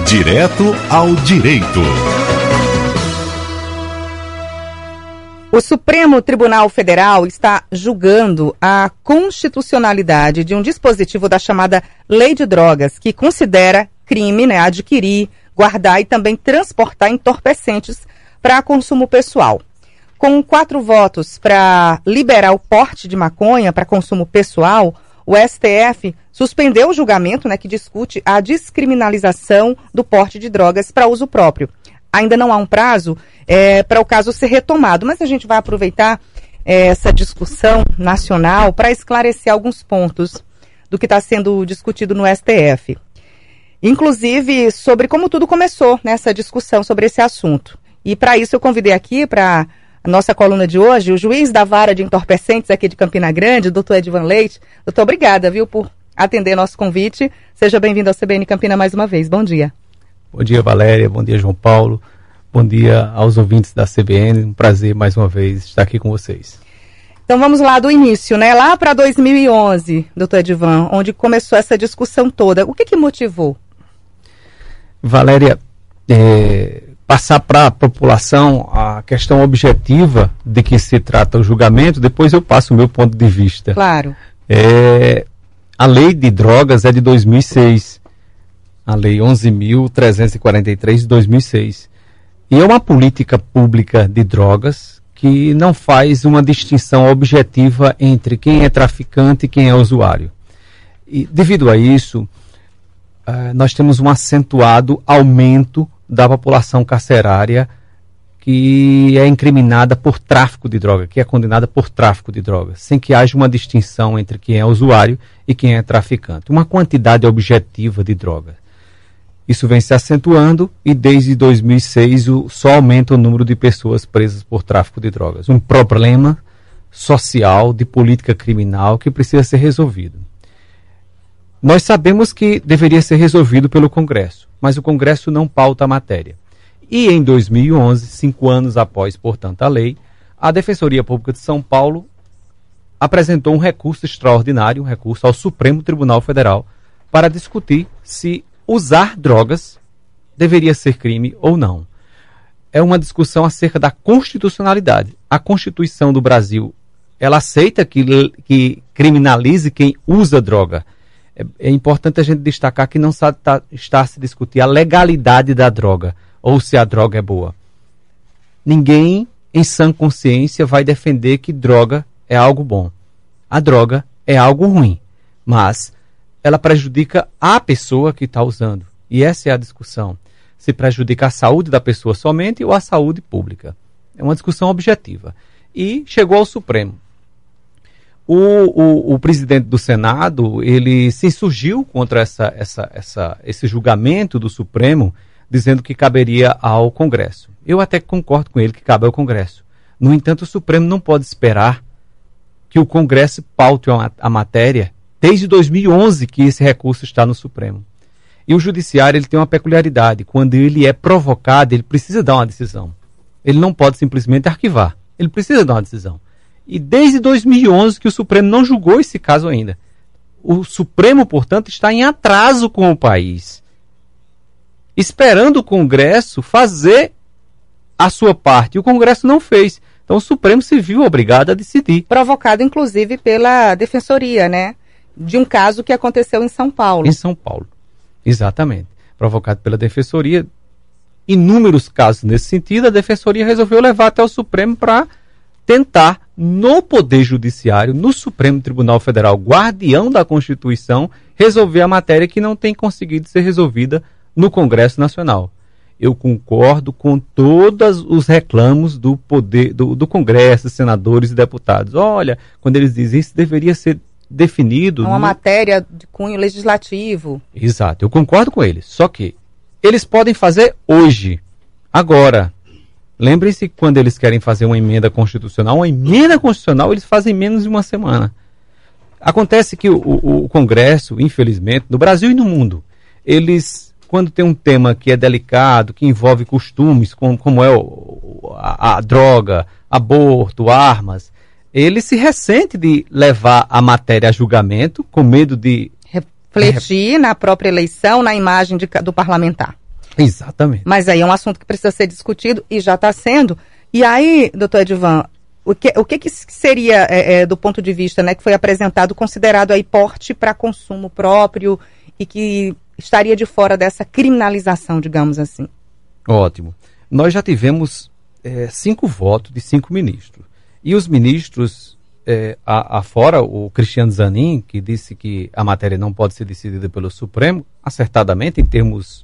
Direto ao direito. O Supremo Tribunal Federal está julgando a constitucionalidade de um dispositivo da chamada Lei de Drogas, que considera crime, adquirir, guardar e também transportar entorpecentes para consumo pessoal. Com 4 votos para liberar o porte de maconha para consumo pessoal, o STF suspendeu o julgamento, que discute a descriminalização do porte de drogas para uso próprio. Ainda não há um prazo para o caso ser retomado, mas a gente vai aproveitar essa discussão nacional para esclarecer alguns pontos do que está sendo discutido no STF. Inclusive sobre como tudo começou nessa discussão sobre esse assunto. E para isso eu convidei aqui para a nossa coluna de hoje o juiz da vara de entorpecentes aqui de Campina Grande, doutor Edivan Leite. Doutor, obrigada, por atender nosso convite. Seja bem-vindo ao CBN Campina mais uma vez. Bom dia. Bom dia, Valéria. Bom dia, João Paulo. Bom dia aos ouvintes da CBN. Um prazer, mais uma vez, estar aqui com vocês. Então vamos lá do início, lá para 2011, doutor Edivan, onde começou essa discussão toda. O que motivou? Valéria, passar para a população a questão objetiva de que se trata o julgamento, depois eu passo o meu ponto de vista. Claro. A lei de drogas é de 2006. A lei 11.343 de 2006. E é uma política pública de drogas que não faz uma distinção objetiva entre quem é traficante e quem é usuário. E devido a isso, nós temos um acentuado aumento da população carcerária que é incriminada por tráfico de droga, que é condenada por tráfico de drogas, sem que haja uma distinção entre quem é usuário e quem é traficante. Uma quantidade objetiva de droga. Isso vem se acentuando e desde 2006 só aumenta o número de pessoas presas por tráfico de drogas. Um problema social, de política criminal que precisa ser resolvido. Nós sabemos que deveria ser resolvido pelo Congresso, mas o Congresso não pauta a matéria. E em 2011, 5 anos após, portanto, a lei, a Defensoria Pública de São Paulo apresentou um recurso extraordinário, um recurso ao Supremo Tribunal Federal, para discutir se usar drogas deveria ser crime ou não. É uma discussão acerca da constitucionalidade. A Constituição do Brasil, ela aceita que criminalize quem usa droga. É importante a gente destacar que não está a se discutir a legalidade da droga, ou se a droga é boa. Ninguém, em sã consciência, vai defender que droga é algo bom. A droga é algo ruim, mas ela prejudica a pessoa que está usando. E essa é a discussão. Se prejudica a saúde da pessoa somente ou a saúde pública. É uma discussão objetiva. E chegou ao Supremo. O presidente do Senado, ele se insurgiu contra esse julgamento do Supremo, dizendo que caberia ao Congresso. Eu até concordo com ele que cabe ao Congresso. No entanto, o Supremo não pode esperar que o Congresso paute a matéria desde 2011 que esse recurso está no Supremo. E o Judiciário ele tem uma peculiaridade. Quando ele é provocado, ele precisa dar uma decisão. Ele não pode simplesmente arquivar. Ele precisa dar uma decisão. E desde 2011 que o Supremo não julgou esse caso ainda. O Supremo, portanto, está em atraso com o país, esperando o Congresso fazer a sua parte. E o Congresso não fez. Então o Supremo se viu obrigado a decidir. Provocado, inclusive, pela Defensoria, de um caso que aconteceu em São Paulo. Em São Paulo, exatamente. Provocado pela Defensoria. Inúmeros casos nesse sentido, a Defensoria resolveu levar até o Supremo para tentar, no Poder Judiciário, no Supremo Tribunal Federal, guardião da Constituição, resolver a matéria que não tem conseguido ser resolvida no Congresso Nacional. Eu concordo com todos os reclamos do poder do Congresso, senadores e deputados. Olha, quando eles dizem isso deveria ser definido... Uma matéria de cunho legislativo. Exato, eu concordo com eles. Só que eles podem fazer hoje, agora. Lembrem-se que quando eles querem fazer uma emenda constitucional eles fazem em menos de uma semana. Acontece que o Congresso, infelizmente, no Brasil e no mundo, eles, quando tem um tema que é delicado, que envolve costumes, como é a droga, aborto, armas, ele se ressente de levar a matéria a julgamento, com medo de refletir na própria eleição, na imagem do parlamentar. Exatamente. Mas aí é um assunto que precisa ser discutido e já está sendo. E aí, doutor Edivan, o que seria, do ponto de vista, né, que foi apresentado, considerado aí porte para consumo próprio e que estaria de fora dessa criminalização, digamos assim? Ótimo. Nós já tivemos 5 votos de 5 ministros. E os ministros, afora o Cristiano Zanin, que disse que a matéria não pode ser decidida pelo Supremo, acertadamente em termos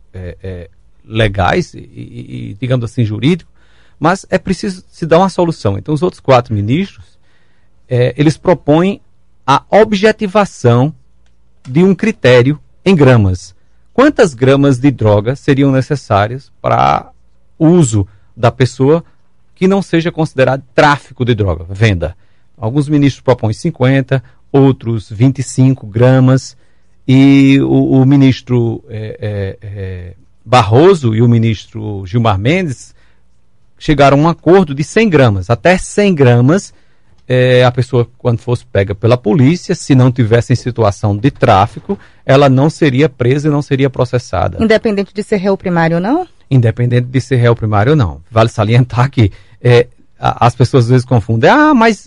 legais e, digamos assim, jurídicos, mas é preciso se dar uma solução. Então, os outros 4 ministros, eles propõem a objetivação de um critério em gramas. Quantas gramas de droga seriam necessárias para uso da pessoa que não seja considerado tráfico de droga, venda? Alguns ministros propõem 50, outros 25 gramas, e o ministro Barroso e o ministro Gilmar Mendes chegaram a um acordo de 100 gramas. Até 100 gramas, a pessoa, quando fosse pega pela polícia, se não tivesse em situação de tráfico, ela não seria presa e não seria processada. Independente de ser réu primário ou não? Independente de ser réu primário ou não. Vale salientar que as pessoas às vezes confundem. Mas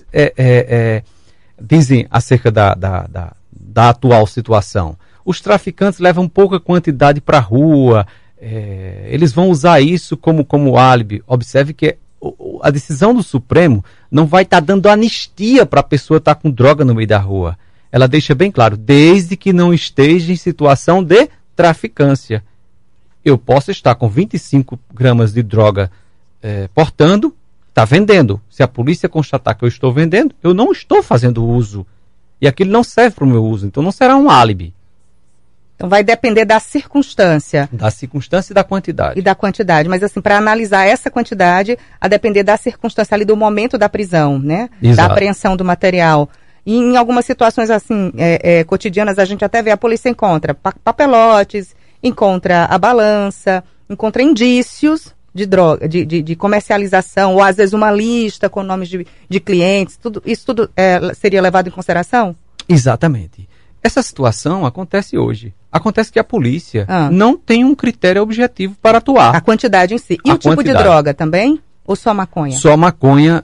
dizem acerca da atual situação. Os traficantes levam pouca quantidade para a rua, eles vão usar isso como álibi. Observe que a decisão do Supremo não vai estar dando anistia para a pessoa estar com droga no meio da rua. Ela deixa bem claro, desde que não esteja em situação de traficância. Eu posso estar com 25 gramas de droga portando, está vendendo. Se a polícia constatar que eu estou vendendo, eu não estou fazendo uso. E aquilo não serve para o meu uso, então não será um álibi. Então vai depender da circunstância. Da circunstância e da quantidade. E da quantidade. Mas assim, para analisar essa quantidade, a depender da circunstância ali do momento da prisão, né? Exato. Da apreensão do material. E em algumas situações assim, cotidianas, a gente até vê, a polícia encontra papelotes, encontra a balança, encontra indícios de droga, de comercialização, ou às vezes uma lista com nomes de clientes. Isso tudo seria levado em consideração? Exatamente. Essa situação acontece hoje. Acontece que a polícia não tem um critério objetivo para atuar. A quantidade em si. E o tipo de droga também? Ou só maconha? Só maconha,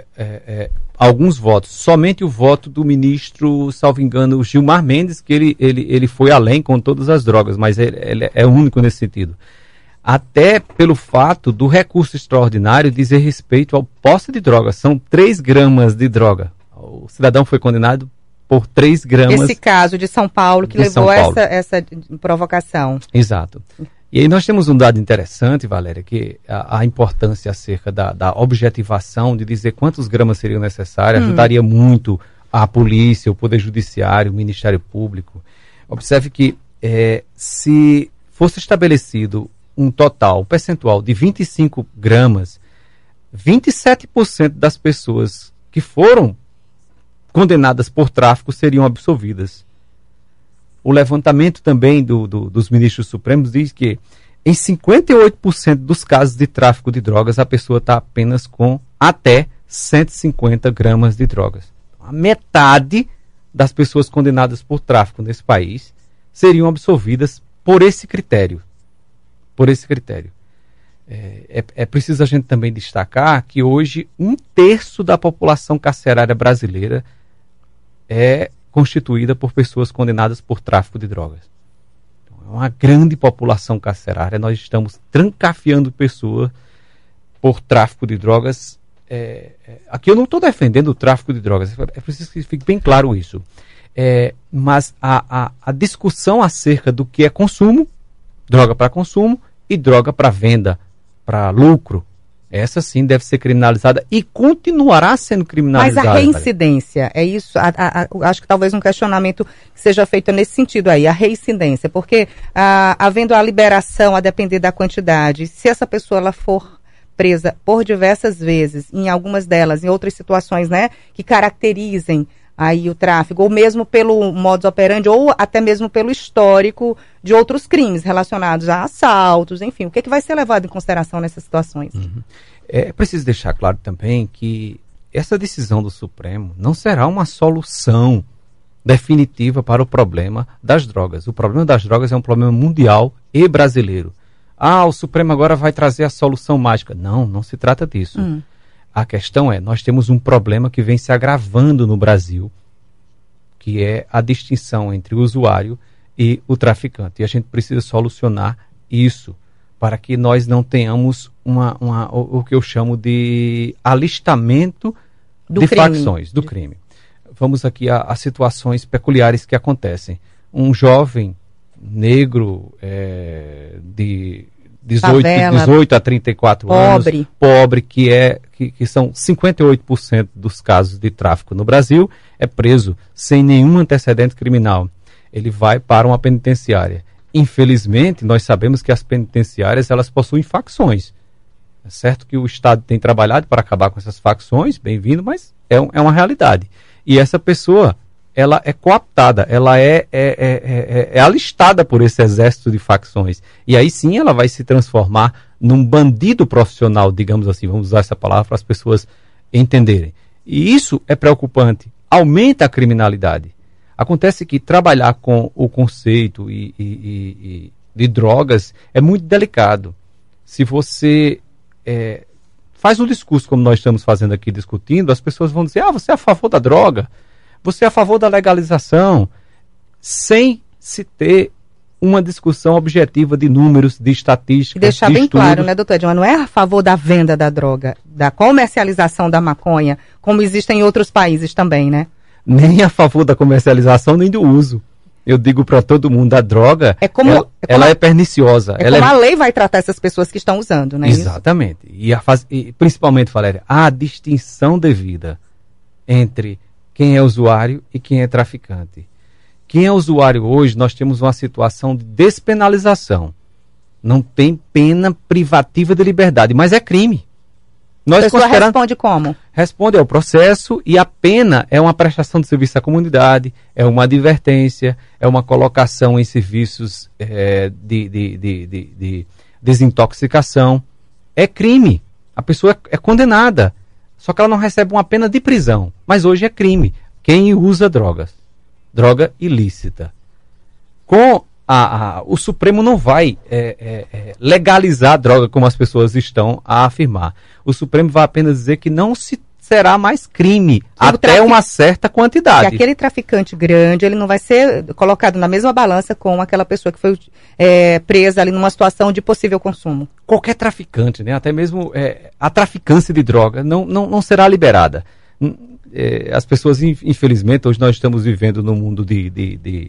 alguns votos. Somente o voto do ministro, salvo engano, Gilmar Mendes, que ele foi além com todas as drogas, mas ele é único nesse sentido. Até pelo fato do recurso extraordinário dizer respeito ao posse de droga. São 3 gramas de droga. O cidadão foi condenado por 3 gramas. Esse caso de São Paulo que levou essa provocação. Exato. E aí nós temos um dado interessante, Valéria, que a importância acerca da objetivação, de dizer quantos gramas seriam necessários, ajudaria muito a polícia, o Poder Judiciário, o Ministério Público. Observe que se fosse estabelecido um percentual de 25 gramas, 27% das pessoas que foram condenadas por tráfico seriam absolvidas. O levantamento também dos ministros supremos diz que em 58% dos casos de tráfico de drogas a pessoa está apenas com até 150 gramas de drogas. A metade das pessoas condenadas por tráfico nesse país seriam absolvidas por esse critério. É preciso a gente também destacar que hoje 1/3 da população carcerária brasileira é constituída por pessoas condenadas por tráfico de drogas. Então, é uma grande população carcerária. Nós estamos trancafiando pessoas por tráfico de drogas. Aqui eu não estou defendendo o tráfico de drogas. É preciso que fique bem claro isso. Mas a discussão acerca do que é consumo, droga para consumo e droga para venda, para lucro, essa sim deve ser criminalizada e continuará sendo criminalizada. Mas a reincidência, é isso? Acho que talvez um questionamento seja feito nesse sentido aí, a reincidência, porque havendo a liberação a depender da quantidade, se essa pessoa ela for presa por diversas vezes, em algumas delas, em outras situações, né, que caracterizem aí o tráfico, ou mesmo pelo modus operandi, ou até mesmo pelo histórico de outros crimes relacionados a assaltos, enfim, o que vai ser levado em consideração nessas situações? É preciso deixar claro também que essa decisão do Supremo não será uma solução definitiva para o problema das drogas. O problema das drogas é um problema mundial e brasileiro. o Supremo agora vai trazer a solução mágica. Não, não se trata disso. A questão é, nós temos um problema que vem se agravando no Brasil, que é a distinção entre o usuário e o traficante. E a gente precisa solucionar isso, para que nós não tenhamos o que eu chamo de alistamento de facções do crime. Vamos aqui a situações peculiares que acontecem. Um jovem negro de 18 a 34 anos, pobre, que são 58% dos casos de tráfico no Brasil, é preso sem nenhum antecedente criminal. Ele vai para uma penitenciária. Infelizmente, nós sabemos que as penitenciárias, elas possuem facções. É certo que o Estado tem trabalhado para acabar com essas facções, bem-vindo, mas é uma realidade. E essa pessoa, ela é cooptada, ela é alistada por esse exército de facções. E aí sim ela vai se transformar num bandido profissional, digamos assim, vamos usar essa palavra para as pessoas entenderem. E isso é preocupante, aumenta a criminalidade. Acontece que trabalhar com o conceito de drogas é muito delicado. Se você faz um discurso como nós estamos fazendo aqui discutindo, as pessoas vão dizer, você é a favor da droga, você é a favor da legalização, sem se ter uma discussão objetiva de números, de estatísticas, deixar de bem estudos. claro, né, doutor Edmar, não é a favor da venda da droga, da comercialização da maconha, como existe em outros países também, né? Nem a favor da comercialização, nem do uso. Eu digo para todo mundo, a droga, ela é perniciosa. A lei vai tratar essas pessoas que estão usando, né? Exatamente. E principalmente, Valéria, a distinção devida entre quem é usuário e quem é traficante. Quem é usuário hoje, nós temos uma situação de despenalização. Não tem pena privativa de liberdade, mas é crime. A pessoa responde como? Responde ao processo e a pena é uma prestação de serviço à comunidade, é uma advertência, é uma colocação em serviços de desintoxicação. É crime. A pessoa é condenada. Só que ela não recebe uma pena de prisão. Mas hoje é crime. Quem usa drogas? Droga ilícita. O Supremo não vai legalizar a droga como as pessoas estão a afirmar. O Supremo vai apenas dizer que não será mais crime até uma certa quantidade. Que aquele traficante grande, ele não vai ser colocado na mesma balança com aquela pessoa que foi presa ali numa situação de possível consumo. Qualquer traficante, né? Até mesmo a traficância de droga não será liberada. As pessoas, infelizmente, hoje nós estamos vivendo num mundo de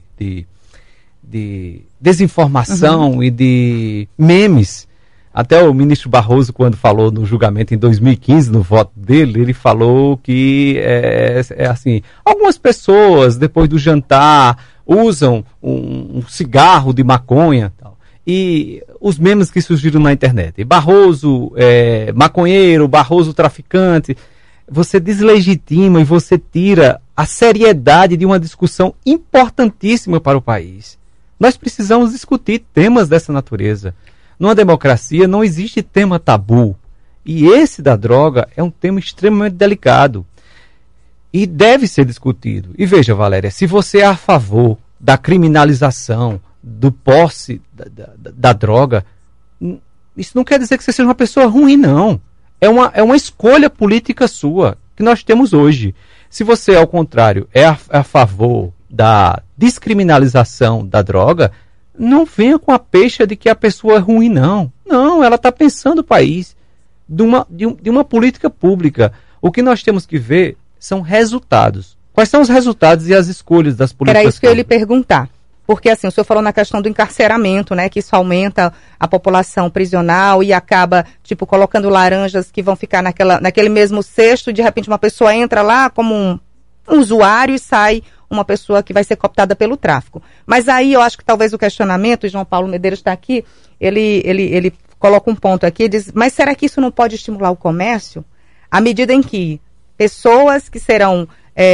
desinformação e de memes. Até o ministro Barroso, quando falou no julgamento em 2015, no voto dele, ele falou que assim, algumas pessoas, depois do jantar, usam um cigarro de maconha. Tal. E os memes que surgiram na internet. Barroso maconheiro, Barroso traficante. Você deslegitima e você tira a seriedade de uma discussão importantíssima para o país. Nós precisamos discutir temas dessa natureza. Numa democracia não existe tema tabu. E esse da droga é um tema extremamente delicado. E deve ser discutido. E veja, Valéria, se você é a favor da criminalização, do posse da droga, isso não quer dizer que você seja uma pessoa ruim, não. É uma escolha política sua, que nós temos hoje. Se você, ao contrário, é a favor da descriminalização da droga, não venha com a peixa de que a pessoa é ruim, não. Não, ela está pensando o país de uma política pública. O que nós temos que ver são resultados. Quais são os resultados e as escolhas das políticas públicas? Era isso que eu ia lhe perguntar. Porque, assim, o senhor falou na questão do encarceramento, né? Que isso aumenta a população prisional e acaba, colocando laranjas que vão ficar naquele mesmo cesto. De repente, uma pessoa entra lá como um usuário e sai uma pessoa que vai ser cooptada pelo tráfico. Mas aí eu acho que talvez o questionamento, e João Paulo Medeiros está aqui, ele coloca um ponto aqui, diz, mas será que isso não pode estimular o comércio? À medida em que pessoas que serão,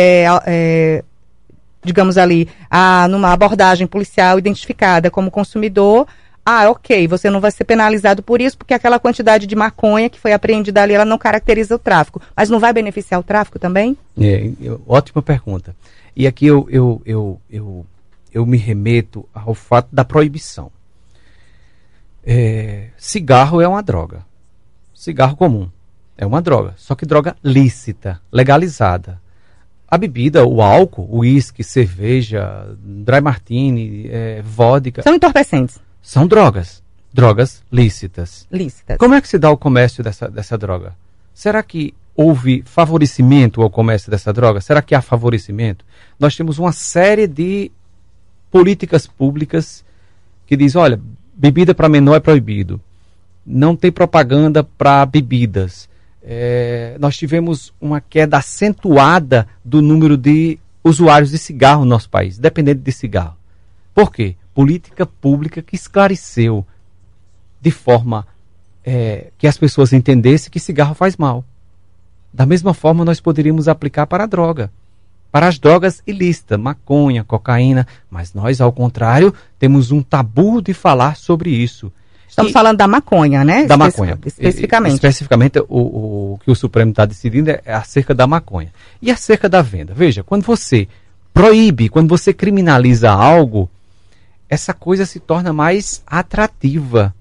digamos ali, numa abordagem policial identificada como consumidor, ok, você não vai ser penalizado por isso, porque aquela quantidade de maconha que foi apreendida ali, ela não caracteriza o tráfico. Mas não vai beneficiar o tráfico também? Ótima pergunta. E aqui eu me remeto ao fato da proibição. cigarro é uma droga. Cigarro comum é uma droga, só que droga lícita, legalizada. A bebida, o álcool, o uísque, cerveja, dry martini, vodka... São entorpecentes. São drogas lícitas. Lícitas. Como é que se dá o comércio dessa droga? Será que houve favorecimento ao comércio dessa droga? Será que há favorecimento? Nós temos uma série de políticas públicas que diz, olha, bebida para menor é proibido. Não tem propaganda para bebidas. Nós tivemos uma queda acentuada do número de usuários de cigarro no nosso país, dependendo de cigarro. Por quê? Política pública que esclareceu de forma que as pessoas entendessem que cigarro faz mal. Da mesma forma, nós poderíamos aplicar para a droga. Para as drogas ilícitas, maconha, cocaína, mas nós, ao contrário, temos um tabu de falar sobre isso. Estamos falando da maconha, né? Da maconha. Especificamente. Especificamente, o que o Supremo está decidindo é acerca da maconha. E acerca da venda. Veja, quando você proíbe, quando você criminaliza algo, essa coisa se torna mais atrativa.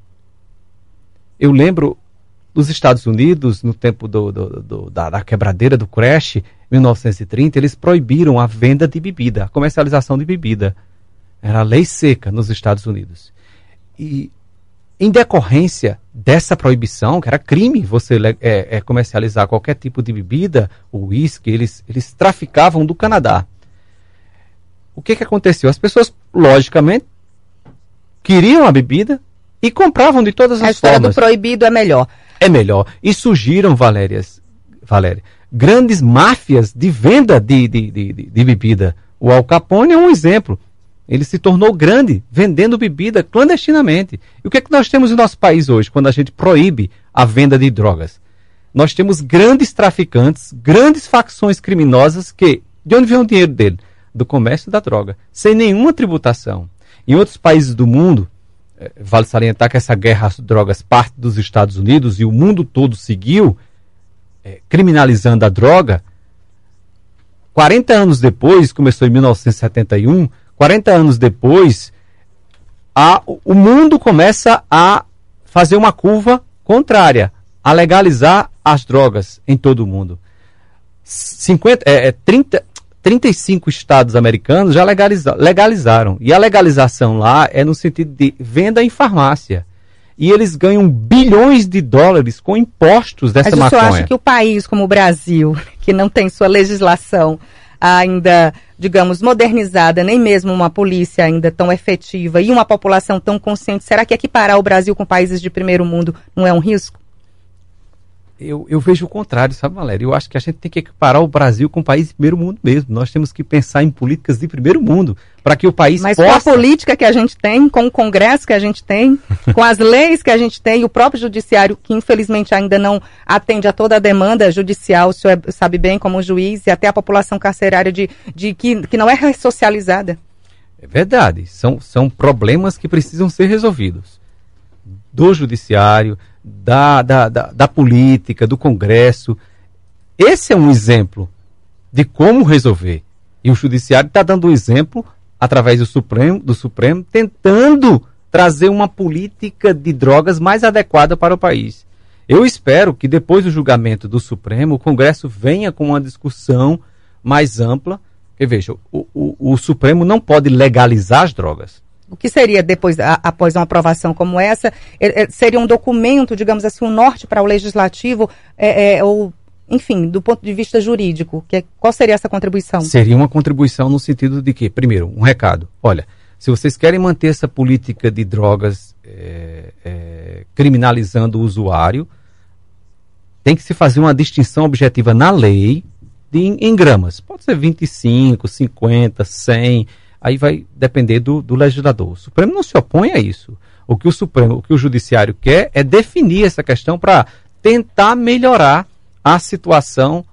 Eu lembro dos Estados Unidos, no tempo da quebradeira do crash, em 1930, eles proibiram a venda de bebida, a comercialização de bebida. Era a lei seca nos Estados Unidos. E em decorrência dessa proibição, que era crime você comercializar qualquer tipo de bebida, o uísque, eles traficavam do Canadá. O que aconteceu? As pessoas, logicamente, queriam a bebida e compravam de todas as formas. A história do proibido é melhor. É melhor. E surgiram, Valéria, grandes máfias de venda de bebida. O Al Capone é um exemplo. Ele se tornou grande vendendo bebida clandestinamente. E o que é que nós temos no nosso país hoje, quando a gente proíbe a venda de drogas? Nós temos grandes traficantes, grandes facções criminosas que... De onde vem o dinheiro dele? Do comércio da droga. Sem nenhuma tributação. Em outros países do mundo, vale salientar que essa guerra às drogas parte dos Estados Unidos e o mundo todo seguiu criminalizando a droga. 40 anos depois, começou em 1971... 40 anos depois, o mundo começa a fazer uma curva contrária, a legalizar as drogas em todo o mundo. 35 estados americanos já legalizaram. E a legalização lá é no sentido de venda em farmácia. E eles ganham bilhões de dólares com impostos dessa maconha. Mas você acha que o país como o Brasil, que não tem sua legislação ainda, digamos, modernizada, nem mesmo uma polícia ainda tão efetiva e uma população tão consciente, será que equiparar o Brasil com países de primeiro mundo não é um risco? Eu vejo o contrário, sabe, Valéria? Eu acho que a gente tem que equiparar o Brasil com o país de primeiro mundo mesmo. Nós temos que pensar em políticas de primeiro mundo para que o país Mas possa... com a política que a gente tem, com o Congresso que a gente tem, com as leis que a gente tem, e o próprio judiciário, que infelizmente ainda não atende a toda a demanda judicial, o senhor sabe bem, como juiz, e até a população carcerária que não é ressocializada. É verdade. São problemas que precisam ser resolvidos. Do judiciário, da política, do Congresso. Esse é um exemplo de como resolver. E o Judiciário está dando um exemplo através do Supremo, tentando trazer uma política de drogas mais adequada para o país. Eu espero que depois do julgamento do Supremo, o Congresso venha com uma discussão mais ampla. Porque, veja, o Supremo não pode legalizar as drogas. O que seria depois, após uma aprovação como essa, seria um documento, digamos assim, um norte para o legislativo, ou, enfim, do ponto de vista jurídico? Qual seria essa contribuição? Seria uma contribuição no sentido de que, primeiro, um recado. Olha, se vocês querem manter essa política de drogas criminalizando o usuário, tem que se fazer uma distinção objetiva na lei em gramas. Pode ser 25, 50, 100... Aí vai depender do legislador. O Supremo não se opõe a isso. O que o Judiciário quer é definir essa questão para tentar melhorar a situação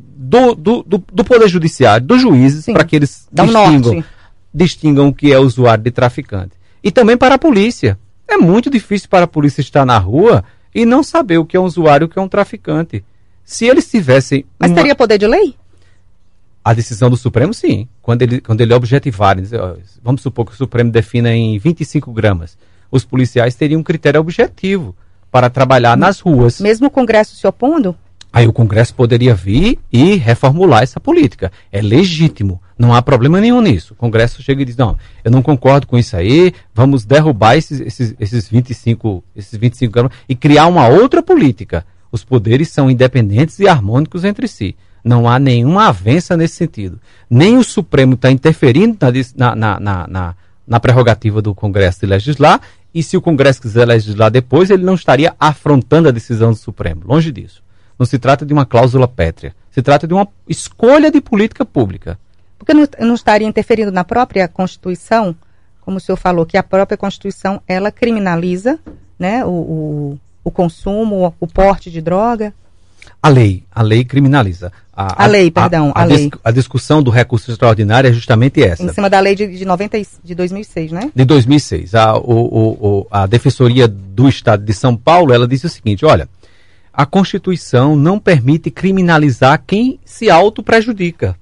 do Poder Judiciário, dos juízes, para que eles distingam o que é usuário de traficante. E também para a polícia. É muito difícil para a polícia estar na rua e não saber o que é um usuário e o que é um traficante. Se eles tivessem... Mas teria poder de lei? A decisão do Supremo, sim. Quando ele objetivar, vamos supor que o Supremo defina em 25 gramas. Os policiais teriam um critério objetivo para trabalhar nas ruas. Mesmo o Congresso se opondo? Aí o Congresso poderia vir e reformular essa política. É legítimo, não há problema nenhum nisso. O Congresso chega e diz, não, eu não concordo com isso aí, vamos derrubar esses 25 gramas e criar uma outra política. Os poderes são independentes e harmônicos entre si. Não há nenhuma avança nesse sentido. Nem o Supremo está interferindo na prerrogativa do Congresso de legislar, e se o Congresso quiser legislar depois, ele não estaria afrontando a decisão do Supremo. Longe disso. Não se trata de uma cláusula pétrea. Se trata de uma escolha de política pública. Porque não estaria interferindo na própria Constituição? Como o senhor falou, que a própria Constituição, ela criminaliza, né, o consumo, o porte de droga? A lei criminaliza. A discussão do recurso extraordinário é justamente essa. Em cima da lei de 2006, né? De 2006. A Defensoria do Estado de São Paulo, ela disse o seguinte, olha, a Constituição não permite criminalizar quem se autoprejudica.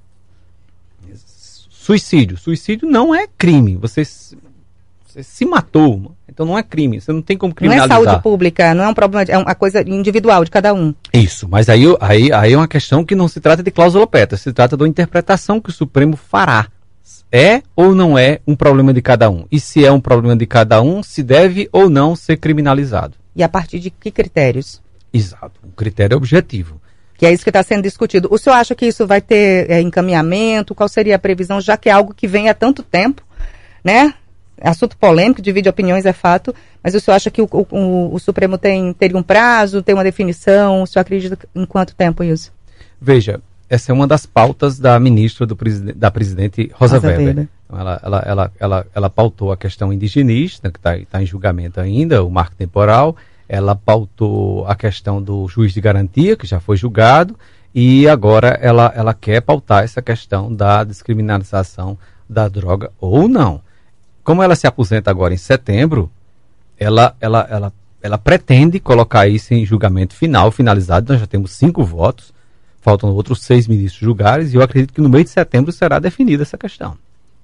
Suicídio. Suicídio não é crime. Você se matou, então não é crime. Você não tem como criminalizar. Não é saúde pública, não é um problema, é uma coisa individual de cada um. Isso, mas aí é uma questão que não se trata de cláusula pétrea, se trata de uma interpretação que o Supremo fará. É ou não é um problema de cada um? E se é um problema de cada um, se deve ou não ser criminalizado. E a partir de que critérios? Exato, um critério objetivo. Que é isso que está sendo discutido. O senhor acha que isso vai ter encaminhamento? Qual seria a previsão, já que é algo que vem há tanto tempo, né? Assunto polêmico, divide opiniões, é fato, mas o senhor acha que o Supremo teria um prazo, tem uma definição? O senhor acredita em quanto tempo isso? Veja, essa é uma das pautas da ministra da presidente Rosa Weber. Então, ela pautou a questão indigenista, que está em julgamento ainda, o marco temporal. Ela pautou a questão do juiz de garantia, que já foi julgado, e agora ela quer pautar essa questão da descriminalização da droga ou não. Como ela se aposenta agora em setembro, ela pretende colocar isso em julgamento finalizado. Nós já temos 5 votos, faltam outros 6 ministros julgares, e eu acredito que no mês de setembro será definida essa questão.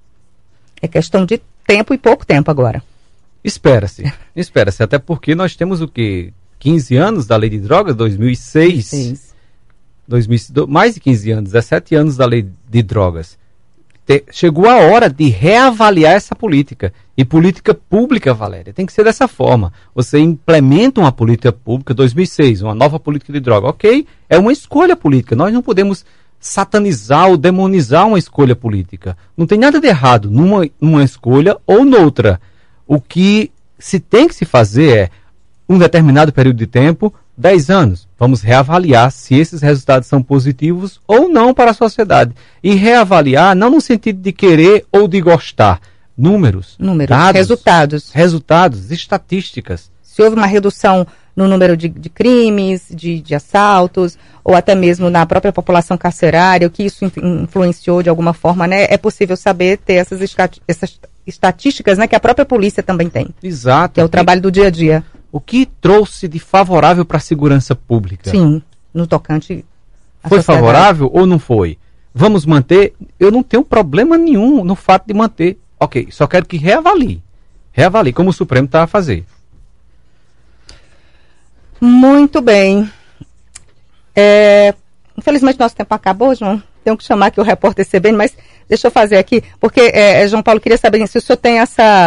É questão de tempo e pouco tempo agora. Espera-se, até porque nós temos o quê? 15 anos da lei de drogas, 2006, mais de 15 anos, 17 anos da lei de drogas. Chegou a hora de reavaliar essa política. E política pública, Valéria, tem que ser dessa forma. Você implementa uma política pública, 2006, uma nova política de droga. Ok, é uma escolha política. Nós não podemos satanizar ou demonizar uma escolha política. Não tem nada de errado numa escolha ou noutra. O que se tem que se fazer é, um determinado período de tempo, 10 anos, vamos reavaliar se esses resultados são positivos ou não para a sociedade. E reavaliar não no sentido de querer ou de gostar. Números, dados, resultados, estatísticas. Se houve uma redução no número de crimes, de assaltos, ou até mesmo na própria população carcerária, o que isso influenciou de alguma forma, né? É possível saber, ter essas estatísticas, né, que a própria polícia também tem. Exato. Que é o trabalho do dia a dia. O que trouxe de favorável para a segurança pública? Sim, no tocante à Foi sociedade. favorável ou não foi? Vamos manter? Eu não tenho problema nenhum no fato de manter. Ok, só quero que reavalie. Reavalie, como o Supremo está a fazer. Muito bem. Infelizmente nosso tempo acabou, João. Tenho que chamar aqui o repórter CBN, mas deixa eu fazer aqui, porque João Paulo queria saber se o senhor tem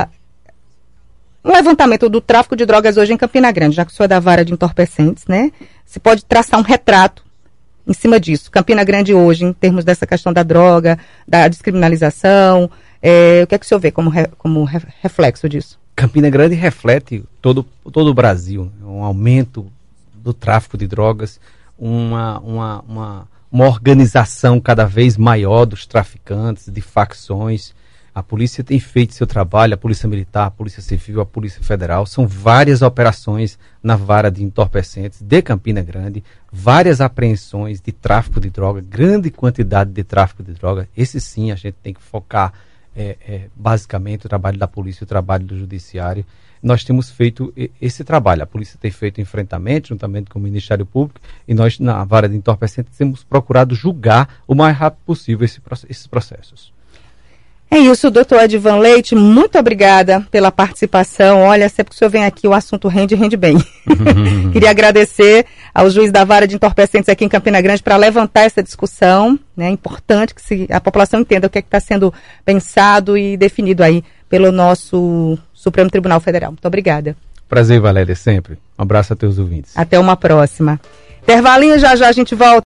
um levantamento do tráfico de drogas hoje em Campina Grande, já que o senhor é da vara de entorpecentes, né? Se pode traçar um retrato em cima disso. Campina Grande hoje, em termos dessa questão da droga, da descriminalização, o que é que o senhor vê como reflexo disso? Campina Grande reflete todo o Brasil, um aumento do tráfico de drogas, uma organização cada vez maior dos traficantes, de facções. A polícia tem feito seu trabalho, a polícia militar, a polícia civil, a polícia federal. São várias operações na vara de entorpecentes de Campina Grande, várias apreensões de tráfico de droga, grande quantidade de tráfico de droga. Esse sim a gente tem que focar basicamente o trabalho da polícia e o trabalho do judiciário. Nós temos feito esse trabalho. A polícia tem feito enfrentamento juntamente com o Ministério Público, e nós, na vara de entorpecentes, temos procurado julgar o mais rápido possível esses processos. É isso, doutor Edivan Leite, muito obrigada pela participação. Olha, sempre que o senhor vem aqui, o assunto rende bem. Queria agradecer ao juiz da vara de entorpecentes aqui em Campina Grande para levantar essa discussão. É importante que a população entenda o que é que está sendo pensado e definido aí pelo nosso Supremo Tribunal Federal. Muito obrigada. Prazer, Valéria, sempre. Um abraço a teus ouvintes. Até uma próxima. Intervalinho, já a gente volta.